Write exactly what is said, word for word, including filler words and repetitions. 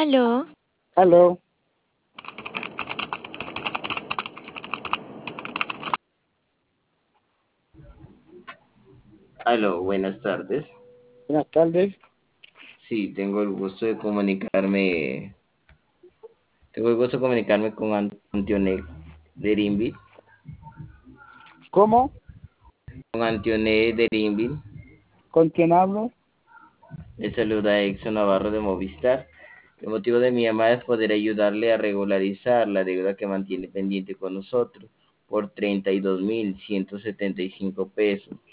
Aló, Aló, Aló, buenas tardes. buenas tardes. Sí, tengo el gusto de comunicarme, tengo el gusto de comunicarme con An- Antionet Derinville, ¿Cómo? con Antionet Derinville. ¿Con quién hablo? Le saluda Exxon Navarro de Movistar. El motivo de mi llamada es poder ayudarle a regularizar la deuda que mantiene pendiente con nosotros por treinta y dos mil ciento setenta y cinco pesos.